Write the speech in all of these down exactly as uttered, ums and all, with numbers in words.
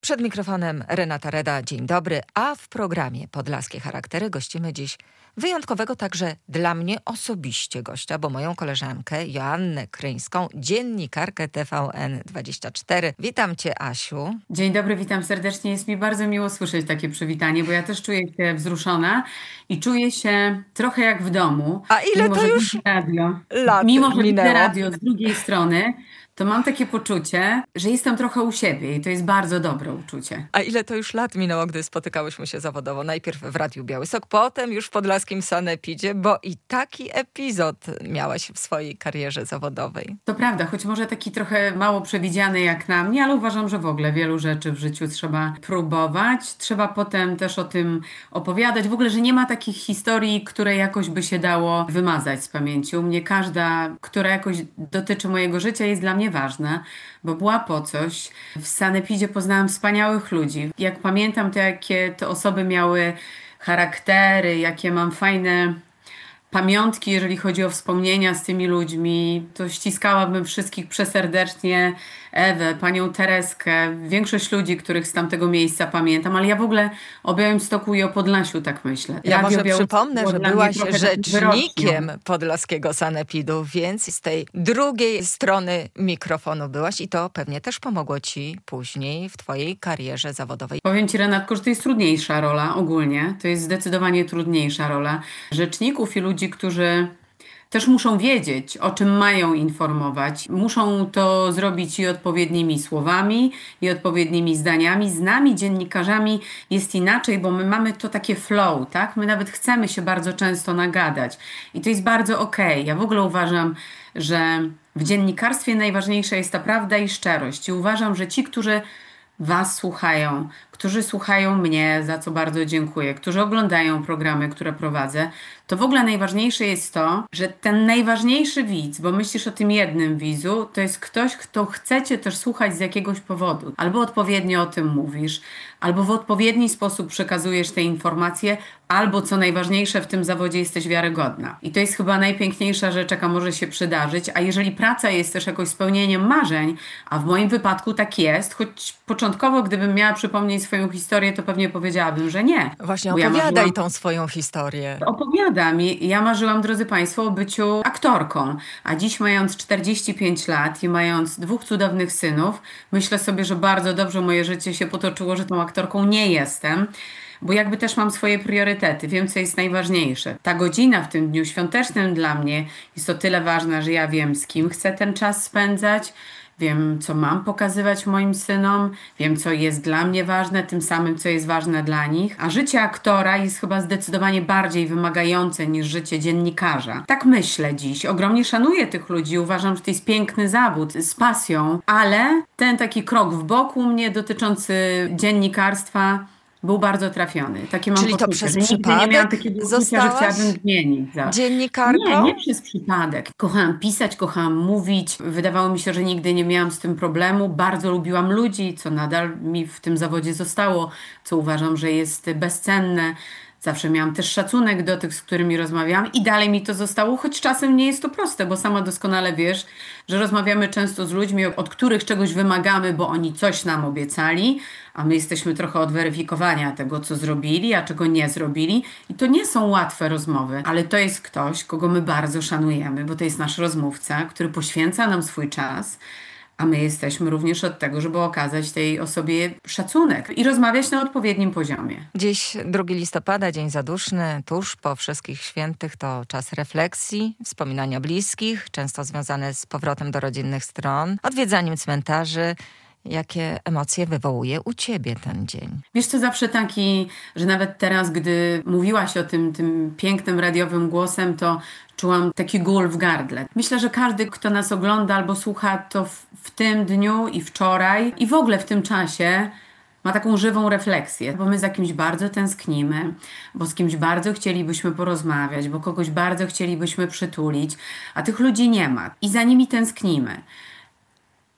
Przed mikrofonem Renata Reda, dzień dobry, a w programie Podlaskie Charaktery gościmy dziś wyjątkowego także dla mnie osobiście gościa, bo moją koleżankę Joannę Kryńską, dziennikarkę T V N dwadzieścia cztery. Witam cię, Asiu. Dzień dobry, witam serdecznie. Jest mi bardzo miło słyszeć takie przywitanie, bo ja też czuję się wzruszona i czuję się trochę jak w domu. A ile mimo, to że już widzę radio, lat Mimo, że minęło? widzę radio z drugiej strony, to mam takie poczucie, że jestem trochę u siebie i to jest bardzo dobre uczucie. A ile to już lat minęło, gdy spotykałyśmy się zawodowo? Najpierw w Radiu Białystok, potem już w podlaskim Sanepidzie, bo i taki epizod miałaś w swojej karierze zawodowej. To prawda, choć może taki trochę mało przewidziany jak na mnie, ale uważam, że w ogóle wielu rzeczy w życiu trzeba próbować. Trzeba potem też o tym opowiadać. W ogóle, że nie ma takich historii, które jakoś by się dało wymazać z pamięci. U mnie każda, która jakoś dotyczy mojego życia, jest dla mnie ważna, bo była po coś. W Sanepidzie poznałam wspaniałych ludzi. Jak pamiętam, to jakie te osoby miały charaktery, jakie mam fajne pamiątki, jeżeli chodzi o wspomnienia z tymi ludźmi, to ściskałabym wszystkich przeserdecznie, Ewę, panią Tereskę, większość ludzi, których z tamtego miejsca pamiętam, ale ja w ogóle o Białymstoku i o Podlasiu tak myślę. Ja Radio może Białystok przypomnę, było że dla mnie byłaś trochę rzecznikiem wyrocznią. podlaskiego Sanepidu, więc z tej drugiej strony mikrofonu byłaś i to pewnie też pomogło ci później w twojej karierze zawodowej. Powiem ci, Renatko, że to jest trudniejsza rola ogólnie. To jest zdecydowanie trudniejsza rola rzeczników i ludzi, którzy też muszą wiedzieć, o czym mają informować. Muszą to zrobić i odpowiednimi słowami, i odpowiednimi zdaniami. Z nami, dziennikarzami, jest inaczej, bo my mamy to takie flow, tak? My nawet chcemy się bardzo często nagadać. I to jest bardzo okej. Ja w ogóle uważam, że w dziennikarstwie najważniejsza jest ta prawda i szczerość. I uważam, że ci, którzy Was słuchają, którzy słuchają mnie, za co bardzo dziękuję, którzy oglądają programy, które prowadzę, to w ogóle najważniejsze jest to, że ten najważniejszy widz, bo myślisz o tym jednym widzu, to jest ktoś, kto chce Cię też słuchać z jakiegoś powodu. Albo odpowiednio o tym mówisz, albo w odpowiedni sposób przekazujesz te informacje, albo co najważniejsze w tym zawodzie jesteś wiarygodna. I to jest chyba najpiękniejsza rzecz, jaka może się przydarzyć. A jeżeli praca jest też jakoś spełnieniem marzeń, a w moim wypadku tak jest, choć początkowo, gdybym miała przypomnieć swoją historię, to pewnie powiedziałabym, że nie. Właśnie Bo ja opowiadaj marzyłam... tą swoją historię. Opowiadam. Ja marzyłam, drodzy Państwo, o byciu aktorką. A dziś, mając czterdzieści pięć lat i mając dwóch cudownych synów, myślę sobie, że bardzo dobrze moje życie się potoczyło, że tą aktorką nie jestem. Bo jakby też mam swoje priorytety, wiem, co jest najważniejsze. Ta godzina w tym dniu świątecznym dla mnie jest o tyle ważna, że ja wiem, z kim chcę ten czas spędzać, wiem, co mam pokazywać moim synom, wiem, co jest dla mnie ważne, tym samym, co jest ważne dla nich. A życie aktora jest chyba zdecydowanie bardziej wymagające niż życie dziennikarza. Tak myślę dziś. Ogromnie szanuję tych ludzi, uważam, że to jest piękny zawód z pasją, ale ten taki krok w boku mnie dotyczący dziennikarstwa był bardzo trafiony. Takie mam Czyli to poczucie, przez że nigdy nie przypadek miałam takiego uczucia, że zostałaś chciałabym zmienić. Za... dziennikarką? Nie, nie przez przypadek. Kochałam pisać, kochałam mówić. Wydawało mi się, że nigdy nie miałam z tym problemu. Bardzo lubiłam ludzi, co nadal mi w tym zawodzie zostało, co uważam, że jest bezcenne. Zawsze miałam też szacunek do tych, z którymi rozmawiałam i dalej mi to zostało, choć czasem nie jest to proste, bo sama doskonale wiesz, że rozmawiamy często z ludźmi, od których czegoś wymagamy, bo oni coś nam obiecali, a my jesteśmy trochę od weryfikowania tego, co zrobili, a czego nie zrobili. I to nie są łatwe rozmowy, ale to jest ktoś, kogo my bardzo szanujemy, bo to jest nasz rozmówca, który poświęca nam swój czas, a my jesteśmy również od tego, żeby okazać tej osobie szacunek i rozmawiać na odpowiednim poziomie. Dziś drugiego listopada, dzień zaduszny, tuż po wszystkich świętych, to czas refleksji, wspominania bliskich, często związane z powrotem do rodzinnych stron, odwiedzaniem cmentarzy. Jakie emocje wywołuje u ciebie ten dzień? Wiesz co, zawsze taki, że nawet teraz, gdy mówiłaś o tym, tym pięknym radiowym głosem, to czułam taki gól w gardle. Myślę, że każdy, kto nas ogląda albo słucha, to w, w tym dniu i wczoraj i w ogóle w tym czasie ma taką żywą refleksję, bo my za kimś bardzo tęsknimy, bo z kimś bardzo chcielibyśmy porozmawiać, bo kogoś bardzo chcielibyśmy przytulić, a tych ludzi nie ma i za nimi tęsknimy.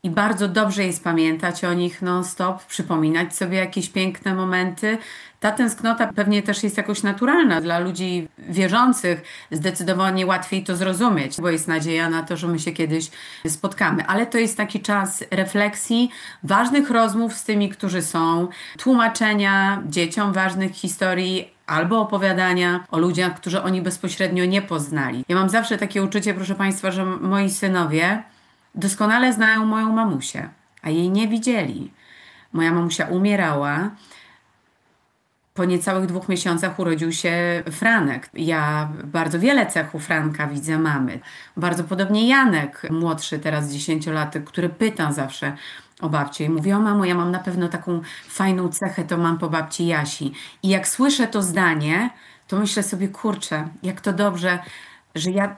I bardzo dobrze jest pamiętać o nich non-stop, przypominać sobie jakieś piękne momenty. Ta tęsknota pewnie też jest jakoś naturalna. Dla ludzi wierzących zdecydowanie łatwiej to zrozumieć, bo jest nadzieja na to, że my się kiedyś spotkamy. Ale to jest taki czas refleksji, ważnych rozmów z tymi, którzy są, tłumaczenia dzieciom ważnych historii, albo opowiadania o ludziach, którzy oni bezpośrednio nie poznali. Ja mam zawsze takie uczucie, proszę Państwa, że moi synowie doskonale znają moją mamusię, a jej nie widzieli. Moja mamusia umierała. Po niecałych dwóch miesiącach urodził się Franek. Ja bardzo wiele cech u Franka widzę mamy. Bardzo podobnie Janek, młodszy teraz dziesięciolatek, który pyta zawsze o babcię i mówi: o mamo, ja mam na pewno taką fajną cechę, to mam po babci Jasi. I jak słyszę to zdanie, to myślę sobie, kurczę, jak to dobrze, że ja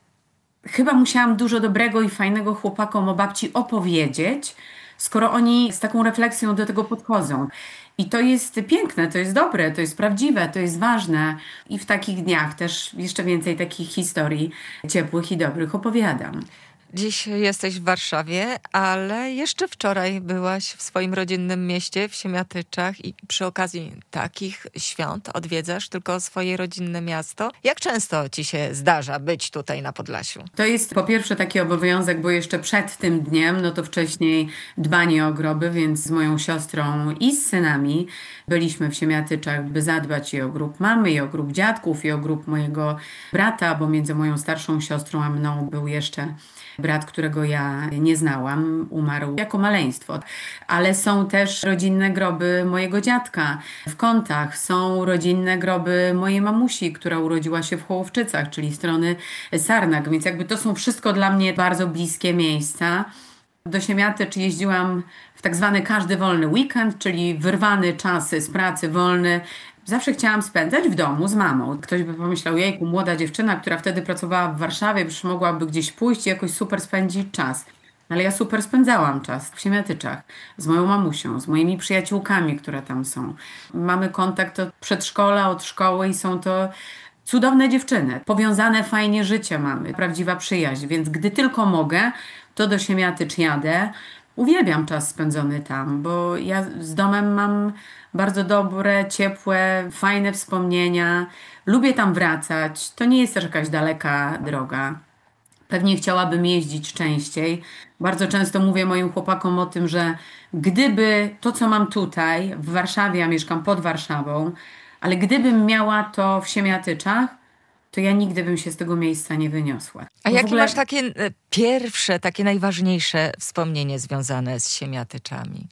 chyba musiałam dużo dobrego i fajnego chłopakom o babci opowiedzieć, skoro oni z taką refleksją do tego podchodzą. I to jest piękne, to jest dobre, to jest prawdziwe, to jest ważne. I w takich dniach też jeszcze więcej takich historii ciepłych i dobrych opowiadam. Dziś jesteś w Warszawie, ale jeszcze wczoraj byłaś w swoim rodzinnym mieście, w Siemiatyczach, i przy okazji takich świąt odwiedzasz tylko swoje rodzinne miasto. Jak często ci się zdarza być tutaj na Podlasiu? To jest po pierwsze taki obowiązek, bo jeszcze przed tym dniem, no to wcześniej dbanie o groby, więc z moją siostrą i z synami byliśmy w Siemiatyczach, by zadbać i o grób mamy, i o grób dziadków, i o grób mojego brata, bo między moją starszą siostrą a mną był jeszcze brat, którego ja nie znałam, umarł jako maleństwo. Ale są też rodzinne groby mojego dziadka w Kątach. Są rodzinne groby mojej mamusi, która urodziła się w Hołowczycach, czyli strony Sarnak. Więc jakby to są wszystko dla mnie bardzo bliskie miejsca. Do Siemiatycz jeździłam w tak zwany każdy wolny weekend, czyli wyrwany czas z pracy, wolny. Zawsze chciałam spędzać w domu z mamą. Ktoś by pomyślał: jejku, młoda dziewczyna, która wtedy pracowała w Warszawie, przecież mogłaby gdzieś pójść i jakoś super spędzić czas. Ale ja super spędzałam czas w Siemiatyczach z moją mamusią, z moimi przyjaciółkami, które tam są. Mamy kontakt od przedszkola, od szkoły i są to cudowne dziewczyny. Powiązane fajnie życie mamy, prawdziwa przyjaźń. Więc gdy tylko mogę, to do Siemiatycz jadę. Uwielbiam czas spędzony tam, bo ja z domem mam bardzo dobre, ciepłe, fajne wspomnienia. Lubię tam wracać. To nie jest też jakaś daleka droga. Pewnie chciałabym jeździć częściej. Bardzo często mówię moim chłopakom o tym, że gdyby to, co mam tutaj w Warszawie, ja mieszkam pod Warszawą, ale gdybym miała to w Siemiatyczach, to ja nigdy bym się z tego miejsca nie wyniosła. A Bo jakie w ogóle... masz takie e, pierwsze, takie najważniejsze wspomnienie związane z Siemiatyczami?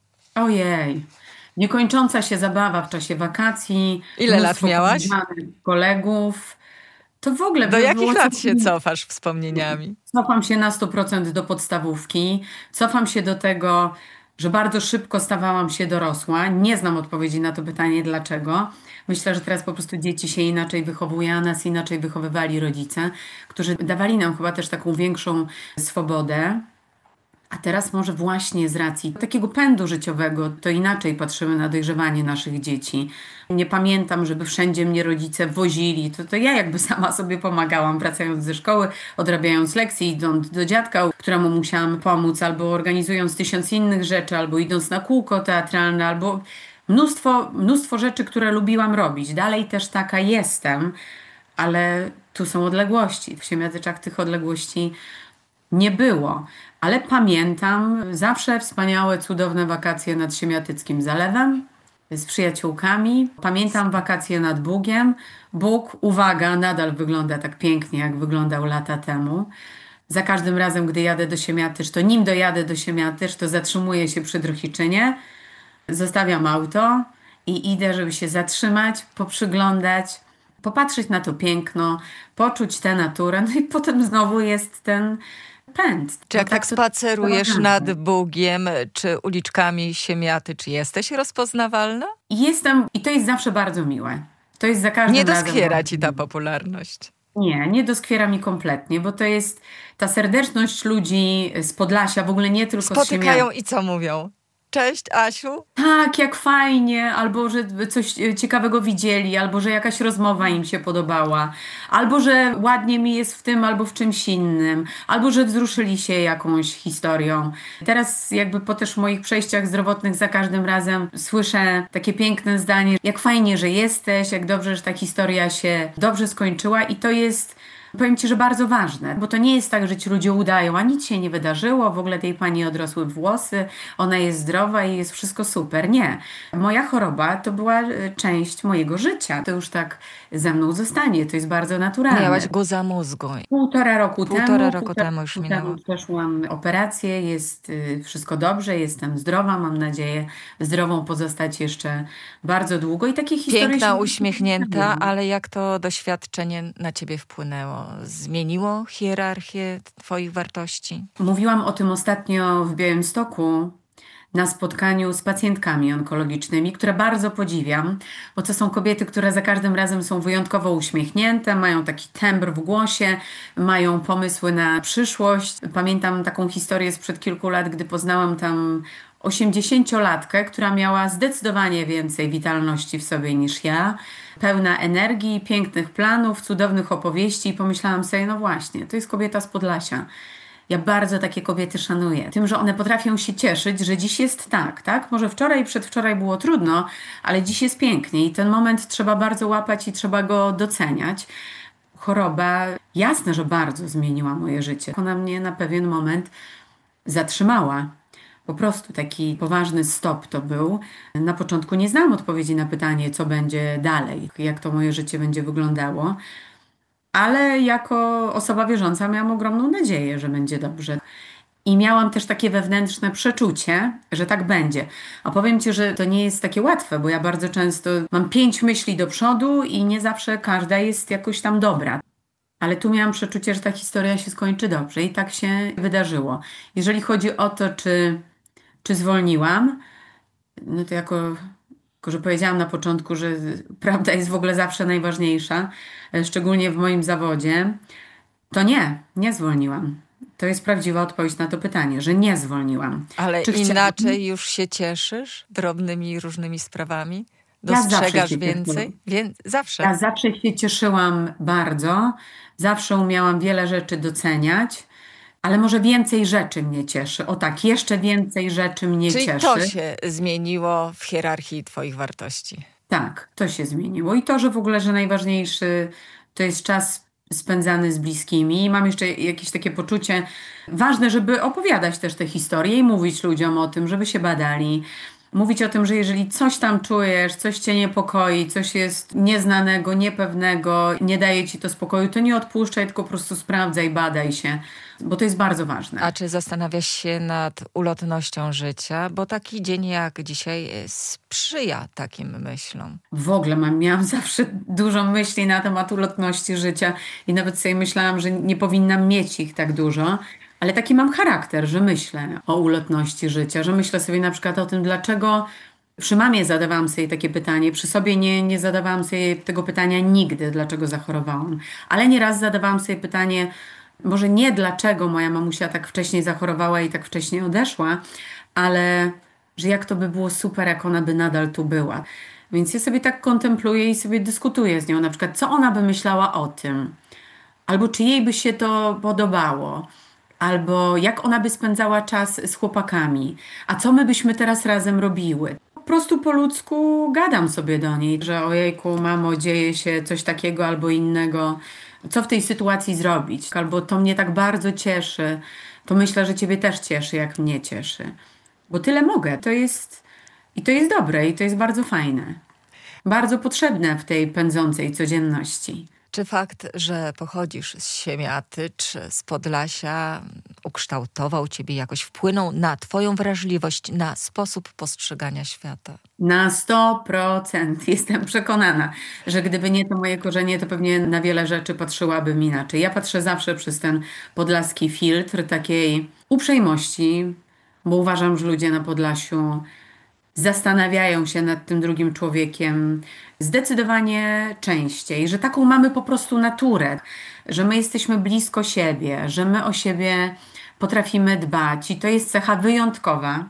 Ojej, niekończąca się zabawa w czasie wakacji. Ile lat miałaś? Kolegów. To w ogóle... Do by jakich było lat co- się cofasz wspomnieniami? Cofam się na sto procent do podstawówki. Cofam się do tego, że bardzo szybko stawałam się dorosła. Nie znam odpowiedzi na to pytanie, dlaczego. Myślę, że teraz po prostu dzieci się inaczej wychowuje, a nas inaczej wychowywali rodzice, którzy dawali nam chyba też taką większą swobodę. A teraz może właśnie z racji takiego pędu życiowego to inaczej patrzymy na dojrzewanie naszych dzieci. Nie pamiętam, żeby wszędzie mnie rodzice wozili. To, to ja jakby sama sobie pomagałam, wracając ze szkoły, odrabiając lekcje, idąc do dziadka, któremu musiałam pomóc, albo organizując tysiąc innych rzeczy, albo idąc na kółko teatralne, albo mnóstwo, mnóstwo rzeczy, które lubiłam robić. Dalej też taka jestem, ale tu są odległości. W Siemiatyczach tych odległości nie było. Ale pamiętam zawsze wspaniałe, cudowne wakacje nad Siemiatyckim Zalewem z przyjaciółkami. Pamiętam wakacje nad Bugiem. Bóg, uwaga, nadal wygląda tak pięknie, jak wyglądał lata temu. Za każdym razem, gdy jadę do Siemiatycz, to nim dojadę do Siemiatycz, to zatrzymuję się przy Drohiczynie, zostawiam auto i idę, żeby się zatrzymać, poprzyglądać, popatrzeć na to piękno, poczuć tę naturę, no i potem znowu jest ten pęd. Czy jak No tak to- spacerujesz to- nad Bugiem, czy uliczkami Siemiatycz, jesteś rozpoznawalna? Jestem, i to jest zawsze bardzo miłe. To jest za każdym Nie razem doskwiera bardzo ci ta miłe. popularność. Nie, nie doskwiera mi kompletnie, bo to jest ta serdeczność ludzi z Podlasia, w ogóle nie tylko z Spotykają Siemiatycz. i co mówią? cześć Asiu? Tak, jak fajnie, albo że coś ciekawego widzieli, albo że jakaś rozmowa im się podobała, albo że ładnie mi jest w tym, albo w czymś innym, albo że wzruszyli się jakąś historią. Teraz jakby po też moich przejściach zdrowotnych za każdym razem słyszę takie piękne zdanie, jak fajnie, że jesteś, jak dobrze, że ta historia się dobrze skończyła i to jest... Powiem Ci, że bardzo ważne, bo to nie jest tak, że ci ludzie udają, a nic się nie wydarzyło, w ogóle tej pani odrosły włosy, ona jest zdrowa i jest wszystko super. Nie. Moja choroba to była część mojego życia. To już tak ze mną zostanie, to jest bardzo naturalne. Miałaś guza mózgu. Półtora roku Półtora temu. roku półtora temu już roku minęło. temu przeszłam operację, jest y, wszystko dobrze, jestem zdrowa, mam nadzieję zdrową pozostać jeszcze bardzo długo i takie historie Piękna, się uśmiechnięta, ale jak to doświadczenie na ciebie wpłynęło? Zmieniło hierarchię twoich wartości? Mówiłam o tym ostatnio w Białymstoku na spotkaniu z pacjentkami onkologicznymi, które bardzo podziwiam, bo to są kobiety, które za każdym razem są wyjątkowo uśmiechnięte, mają taki tembr w głosie, mają pomysły na przyszłość. Pamiętam taką historię sprzed kilku lat, gdy poznałam tam osiemdziesięciolatkę, która miała zdecydowanie więcej witalności w sobie niż ja, pełna energii, pięknych planów, cudownych opowieści i pomyślałam sobie, no właśnie, to jest kobieta z Podlasia. Ja bardzo takie kobiety szanuję. Tym, że one potrafią się cieszyć, że dziś jest tak, tak? Może wczoraj i przedwczoraj było trudno, ale dziś jest pięknie i ten moment trzeba bardzo łapać i trzeba go doceniać. Choroba, jasne, że bardzo zmieniła moje życie. Ona mnie na pewien moment zatrzymała. Po prostu taki poważny stop to był. Na początku nie znałam odpowiedzi na pytanie, co będzie dalej, jak to moje życie będzie wyglądało. Ale jako osoba wierząca miałam ogromną nadzieję, że będzie dobrze. I miałam też takie wewnętrzne przeczucie, że tak będzie. A powiem Ci, że to nie jest takie łatwe, bo ja bardzo często mam pięć myśli do przodu i nie zawsze każda jest jakoś tam dobra. Ale tu miałam przeczucie, że ta historia się skończy dobrze i tak się wydarzyło. Jeżeli chodzi o to, czy, czy zwolniłam, no to jako... Tylko że powiedziałam na początku, że prawda jest w ogóle zawsze najważniejsza, szczególnie w moim zawodzie, to nie, nie zwolniłam. To jest prawdziwa odpowiedź na to pytanie, że nie zwolniłam. Ale Czy inaczej chciałam? już się cieszysz drobnymi różnymi sprawami? Ja zawsze Dostrzegasz się więcej? cieszyłam. Wię- zawsze. Ja zawsze się cieszyłam bardzo, zawsze umiałam wiele rzeczy doceniać, ale może więcej rzeczy mnie cieszy. O tak, jeszcze więcej rzeczy mnie Czyli cieszy. to się zmieniło w hierarchii twoich wartości. Tak, to się zmieniło. I to, że w ogóle, że najważniejszy to jest czas spędzany z bliskimi. I mam jeszcze jakieś takie poczucie, ważne, żeby opowiadać też te historie i mówić ludziom o tym, żeby się badali. Mówić o tym, że jeżeli coś tam czujesz, coś cię niepokoi, coś jest nieznanego, niepewnego, nie daje ci to spokoju, to nie odpuszczaj, tylko po prostu sprawdzaj, badaj się, bo to jest bardzo ważne. A czy zastanawiasz się nad ulotnością życia? Bo taki dzień jak dzisiaj sprzyja takim myślom. W ogóle mam, miałam zawsze dużo myśli na temat ulotności życia i nawet sobie myślałam, że nie powinnam mieć ich tak dużo. Ale taki mam charakter, że myślę o ulotności życia, że myślę sobie na przykład o tym, dlaczego przy mamie zadawałam sobie takie pytanie, przy sobie nie, nie zadawałam sobie tego pytania nigdy, dlaczego zachorowałam. Ale nieraz zadawałam sobie pytanie, może nie dlaczego moja mamusia tak wcześniej zachorowała i tak wcześniej odeszła, ale że jak to by było super, jak ona by nadal tu była. Więc ja sobie tak kontempluję i sobie dyskutuję z nią, na przykład co ona by myślała o tym, albo czy jej by się to podobało. Albo jak ona by spędzała czas z chłopakami, a co my byśmy teraz razem robiły. Po prostu po ludzku gadam sobie do niej, że ojejku, mamo, dzieje się coś takiego albo innego, co w tej sytuacji zrobić, albo to mnie tak bardzo cieszy, to myślę, że ciebie też cieszy, jak mnie cieszy. Bo tyle mogę, to jest i to jest dobre i to jest bardzo fajne. Bardzo potrzebne w tej pędzącej codzienności. Czy fakt, że pochodzisz z Siemiaty czy z Podlasia ukształtował ciebie jakoś, wpłynął na twoją wrażliwość, na sposób postrzegania świata? Na sto procent jestem przekonana, że gdyby nie to moje korzenie, to pewnie na wiele rzeczy patrzyłabym inaczej. Ja patrzę zawsze przez ten podlaski filtr takiej uprzejmości, bo uważam, że ludzie na Podlasiu zastanawiają się nad tym drugim człowiekiem zdecydowanie częściej, że taką mamy po prostu naturę, że my jesteśmy blisko siebie, że my o siebie potrafimy dbać i to jest cecha wyjątkowa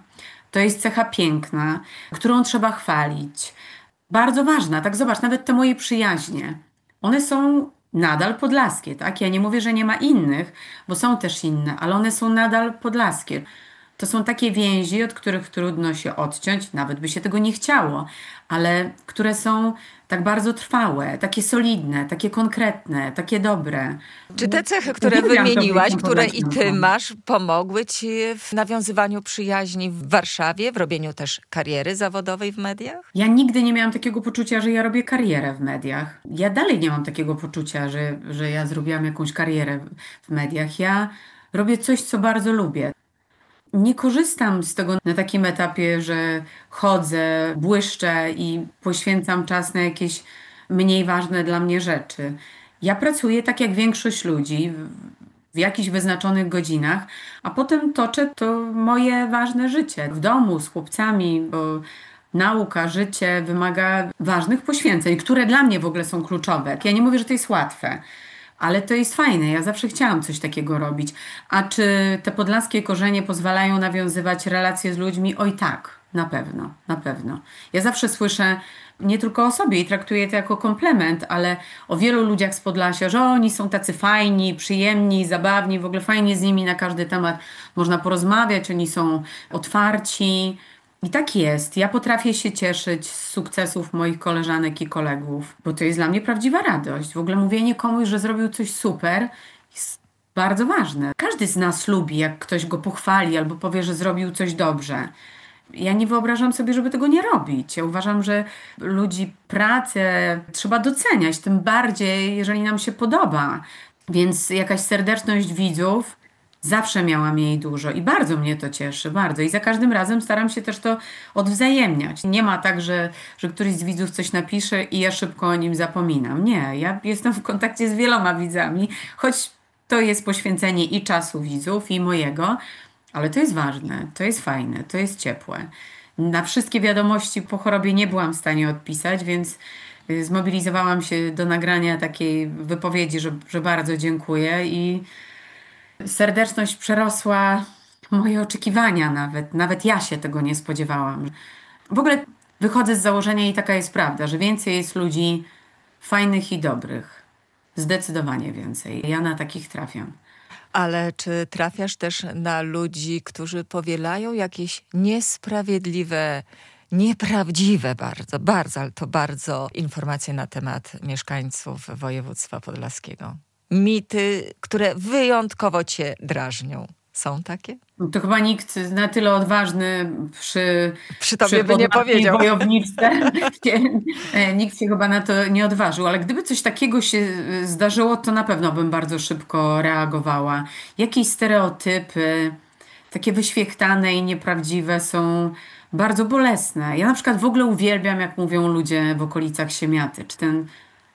To jest cecha piękna, którą trzeba chwalić. Bardzo ważna, tak zobacz, nawet te moje przyjaźnie, one są nadal podlaskie, tak? Ja nie mówię, że nie ma innych, bo są też inne, ale one są nadal podlaskie. To są takie więzi, od których trudno się odciąć, nawet by się tego nie chciało, ale które są tak bardzo trwałe, takie solidne, takie konkretne, takie dobre. Czy te cechy, które Uwielbiam to wymieniłaś, być które i ty podlasianką. masz, pomogły ci w nawiązywaniu przyjaźni w Warszawie, w robieniu też kariery zawodowej w mediach? Ja nigdy nie miałam takiego poczucia, że ja robię karierę w mediach. Ja dalej nie mam takiego poczucia, że, że ja zrobiłam jakąś karierę w w mediach. Ja robię coś, co bardzo lubię. Nie korzystam z tego na takim etapie, że chodzę, błyszczę i poświęcam czas na jakieś mniej ważne dla mnie rzeczy. Ja pracuję tak jak większość ludzi w w jakichś wyznaczonych godzinach, a potem toczę to moje ważne życie w domu z chłopcami, bo nauka, życie wymaga ważnych poświęceń, które dla mnie w ogóle są kluczowe. Ja nie mówię, że to jest łatwe. Ale to jest fajne, ja zawsze chciałam coś takiego robić. A czy te podlaskie korzenie pozwalają nawiązywać relacje z ludźmi? Oj tak, na pewno, na pewno. Ja zawsze słyszę nie tylko o sobie i traktuję to jako komplement, ale o wielu ludziach z Podlasia, że oni są tacy fajni, przyjemni, zabawni, w ogóle fajnie z nimi na każdy temat można porozmawiać, oni są otwarci. I tak jest. Ja potrafię się cieszyć z sukcesów moich koleżanek i kolegów, bo to jest dla mnie prawdziwa radość. W ogóle mówienie komuś, że zrobił coś super, jest bardzo ważne. Każdy z nas lubi, jak ktoś go pochwali albo powie, że zrobił coś dobrze. Ja nie wyobrażam sobie, żeby tego nie robić. Ja uważam, że ludzi pracę trzeba doceniać, tym bardziej, jeżeli nam się podoba. Więc jakaś serdeczność widzów. Zawsze miałam jej dużo i bardzo mnie to cieszy, bardzo. I za każdym razem staram się też to odwzajemniać. Nie ma tak, że, że któryś z widzów coś napisze i ja szybko o nim zapominam. Nie, ja jestem w kontakcie z wieloma widzami, choć to jest poświęcenie i czasu widzów, i mojego, ale to jest ważne, to jest fajne, to jest ciepłe. Na wszystkie wiadomości po chorobie nie byłam w stanie odpisać, więc y, zmobilizowałam się do nagrania takiej wypowiedzi, że, że bardzo dziękuję i serdeczność przerosła moje oczekiwania nawet. Nawet ja się tego nie spodziewałam. W ogóle wychodzę z założenia i taka jest prawda, że więcej jest ludzi fajnych i dobrych. Zdecydowanie więcej. Ja na takich trafiam. Ale czy trafiasz też na ludzi, którzy powielają jakieś niesprawiedliwe, nieprawdziwe bardzo, bardzo, ale to bardzo informacje na temat mieszkańców województwa podlaskiego? Mity, które wyjątkowo cię drażnią. Są takie? To chyba nikt na tyle odważny przy, Przy tobie przy by nie podlaskiej powiedział. wojowniczce się, e, nikt się chyba na to nie odważył. Ale gdyby coś takiego się e, zdarzyło, to na pewno bym bardzo szybko reagowała. Jakieś stereotypy, takie wyświechtane i nieprawdziwe są bardzo bolesne. Ja na przykład w ogóle uwielbiam, jak mówią ludzie w okolicach Siemiaty, czy ten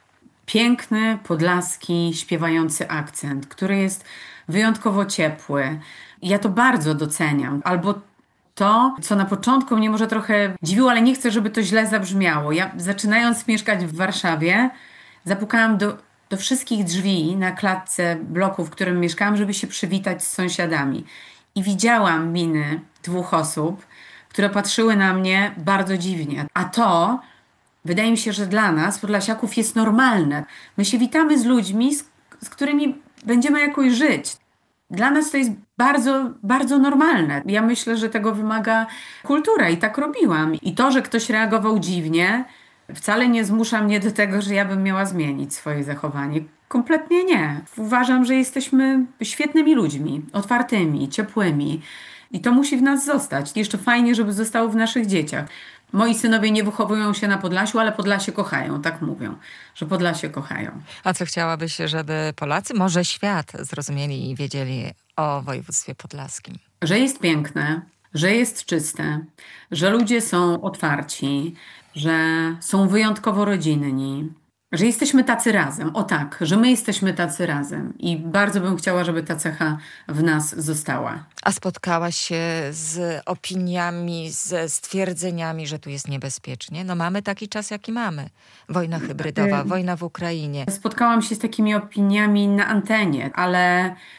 piękny, podlaski, śpiewający akcent, który jest wyjątkowo ciepły. I ja to bardzo doceniam. Albo to, co na początku mnie może trochę dziwiło, ale nie chcę, żeby to źle zabrzmiało. Ja zaczynając mieszkać w Warszawie, zapukałam do, do wszystkich drzwi na klatce bloku, w którym mieszkałam, żeby się przywitać z sąsiadami. I widziałam miny dwóch osób, które patrzyły na mnie bardzo dziwnie. A to wydaje mi się, że dla nas, Podlasiaków, jest normalne. My się witamy z ludźmi, z, z którymi będziemy jakoś żyć. Dla nas to jest bardzo, bardzo normalne. Ja myślę, że tego wymaga kultura i tak robiłam. I to, że ktoś reagował dziwnie, wcale nie zmusza mnie do tego, że ja bym miała zmienić swoje zachowanie. Kompletnie nie. Uważam, że jesteśmy świetnymi ludźmi, otwartymi, ciepłymi. I to musi w nas zostać. Jeszcze fajnie, żeby zostało w naszych dzieciach. Moi synowie nie wychowują się na Podlasiu, ale Podlasie kochają, tak mówią, że Podlasie kochają. A co chciałabyś, żeby Polacy, może świat, zrozumieli i wiedzieli o województwie podlaskim? Że jest piękne, że jest czyste, że ludzie są otwarci, że są wyjątkowo rodzinni, że jesteśmy tacy razem. O tak, że my jesteśmy tacy razem. I bardzo bym chciała, żeby ta cecha w nas została. A spotkałaś się z opiniami, ze stwierdzeniami, że tu jest niebezpiecznie? No mamy taki czas, jaki mamy. Wojna hybrydowa, wojna w Ukrainie. Spotkałam się z takimi opiniami na antenie, ale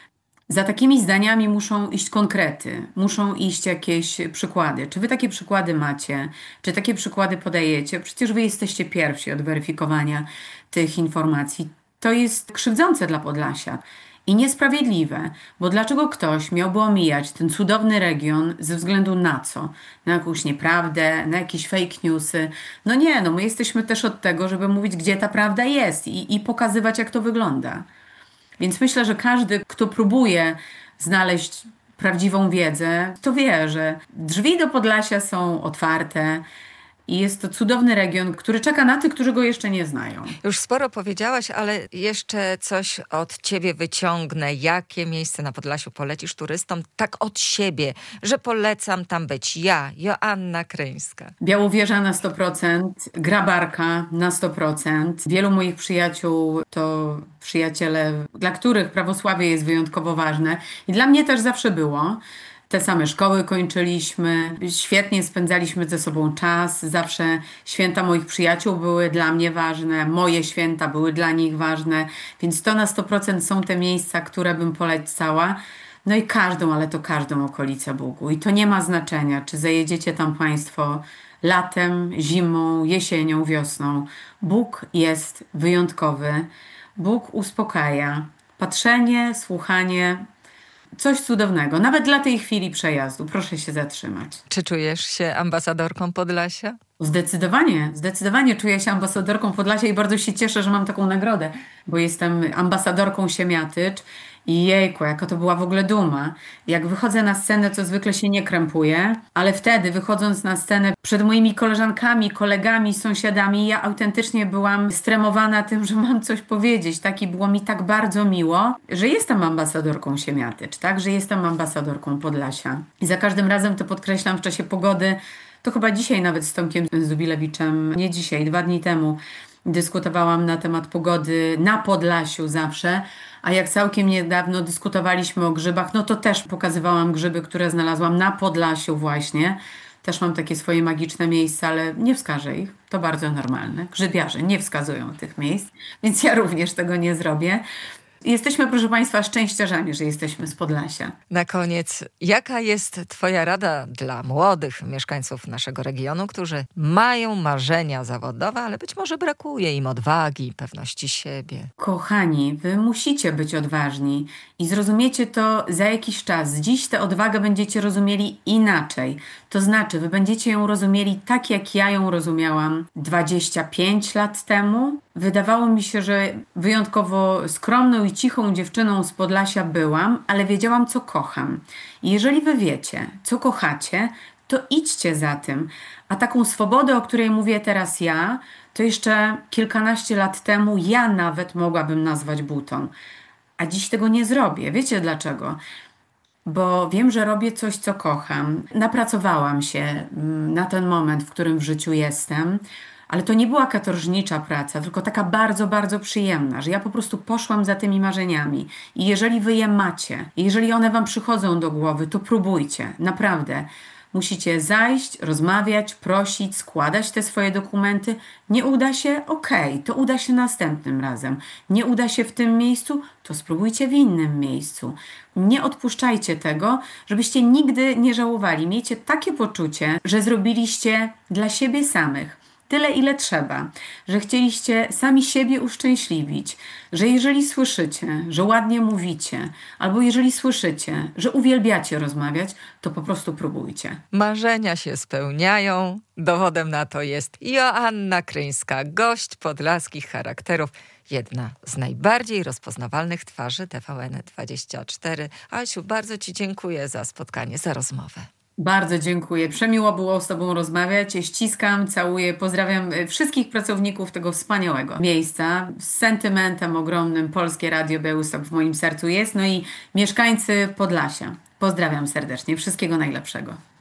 Za takimi zdaniami muszą iść konkrety, muszą iść jakieś przykłady. Czy wy takie przykłady macie? Czy takie przykłady podajecie? Przecież wy jesteście pierwsi od weryfikowania tych informacji. To jest krzywdzące dla Podlasia i niesprawiedliwe, bo dlaczego ktoś miałby omijać ten cudowny region ze względu na co? Na jakąś nieprawdę, na jakieś fake newsy? No nie, no my jesteśmy też od tego, żeby mówić, gdzie ta prawda jest i, i pokazywać, jak to wygląda. Więc myślę, że każdy, kto próbuje znaleźć prawdziwą wiedzę, to wie, że drzwi do Podlasia są otwarte i jest to cudowny region, który czeka na tych, którzy go jeszcze nie znają. Już sporo powiedziałaś, ale jeszcze coś od ciebie wyciągnę. Jakie miejsce na Podlasiu polecisz turystom tak od siebie, że polecam tam być? Ja, Joanna Kryńska. Białowieża na sto procent, Grabarka na sto procent. Wielu moich przyjaciół to przyjaciele, dla których prawosławie jest wyjątkowo ważne i dla mnie też zawsze było. Te same szkoły kończyliśmy, świetnie spędzaliśmy ze sobą czas. Zawsze święta moich przyjaciół były dla mnie ważne, moje święta były dla nich ważne, więc to na sto procent są te miejsca, które bym polecała. No i każdą, ale to każdą okolicę Bugu. I to nie ma znaczenia, czy zajedziecie tam Państwo latem, zimą, jesienią, wiosną. Bóg jest wyjątkowy. Bóg uspokaja. Patrzenie, słuchanie, coś cudownego. Nawet dla tej chwili przejazdu. Proszę się zatrzymać. Czy czujesz się ambasadorką Podlasia? Zdecydowanie, zdecydowanie czuję się ambasadorką Podlasia i bardzo się cieszę, że mam taką nagrodę, bo jestem ambasadorką Siemiatycz i jejku, jaka to była w ogóle duma. Jak wychodzę na scenę, co zwykle się nie krępuję, ale wtedy wychodząc na scenę przed moimi koleżankami, kolegami, sąsiadami, ja autentycznie byłam stremowana tym, że mam coś powiedzieć, tak? I było mi tak bardzo miło, że jestem ambasadorką Siemiatycz, tak? Że jestem ambasadorką Podlasia. I za każdym razem to podkreślam w czasie pogody. To chyba dzisiaj nawet z Tomkiem Zubilewiczem, nie dzisiaj, dwa dni temu dyskutowałam na temat pogody na Podlasiu zawsze, a jak całkiem niedawno dyskutowaliśmy o grzybach, no to też pokazywałam grzyby, które znalazłam na Podlasiu właśnie. Też mam takie swoje magiczne miejsca, ale nie wskażę ich. To bardzo normalne. Grzybiarze nie wskazują tych miejsc, więc ja również tego nie zrobię. Jesteśmy, proszę Państwa, szczęściarzami, że jesteśmy z Podlasia. Na koniec, jaka jest twoja rada dla młodych mieszkańców naszego regionu, którzy mają marzenia zawodowe, ale być może brakuje im odwagi, pewności siebie? Kochani, wy musicie być odważni i zrozumiecie to za jakiś czas. Dziś tę odwagę będziecie rozumieli inaczej. To znaczy, wy będziecie ją rozumieli tak, jak ja ją rozumiałam dwadzieścia pięć lat temu. Wydawało mi się, że wyjątkowo skromną i cichą dziewczyną z Podlasia byłam, ale wiedziałam, co kocham. I jeżeli wy wiecie, co kochacie, to idźcie za tym. A taką swobodę, o której mówię teraz ja, to jeszcze kilkanaście lat temu ja nawet mogłabym nazwać butą. A dziś tego nie zrobię. Wiecie dlaczego? Bo wiem, że robię coś, co kocham. Napracowałam się na ten moment, w którym w życiu jestem. Ale to nie była katorżnicza praca, tylko taka bardzo, bardzo przyjemna, że ja po prostu poszłam za tymi marzeniami. I jeżeli wy je macie, jeżeli one wam przychodzą do głowy, to próbujcie, naprawdę. Musicie zajść, rozmawiać, prosić, składać te swoje dokumenty. Nie uda się? Okej, to uda się następnym razem. Nie uda się w tym miejscu? To spróbujcie w innym miejscu. Nie odpuszczajcie tego, żebyście nigdy nie żałowali. Miejcie takie poczucie, że zrobiliście dla siebie samych tyle, ile trzeba, że chcieliście sami siebie uszczęśliwić, że jeżeli słyszycie, że ładnie mówicie, albo jeżeli słyszycie, że uwielbiacie rozmawiać, to po prostu próbujcie. Marzenia się spełniają. Dowodem na to jest Joanna Kryńska, gość podlaskich charakterów, jedna z najbardziej rozpoznawalnych twarzy T V N dwadzieścia cztery. Asiu, bardzo ci dziękuję za spotkanie, za rozmowę. Bardzo dziękuję. Przemiło było z Tobą rozmawiać. Ściskam, całuję, pozdrawiam wszystkich pracowników tego wspaniałego miejsca. Z sentymentem ogromnym Polskie Radio Białystok w moim sercu jest. No i mieszkańcy Podlasia. Pozdrawiam serdecznie. Wszystkiego najlepszego.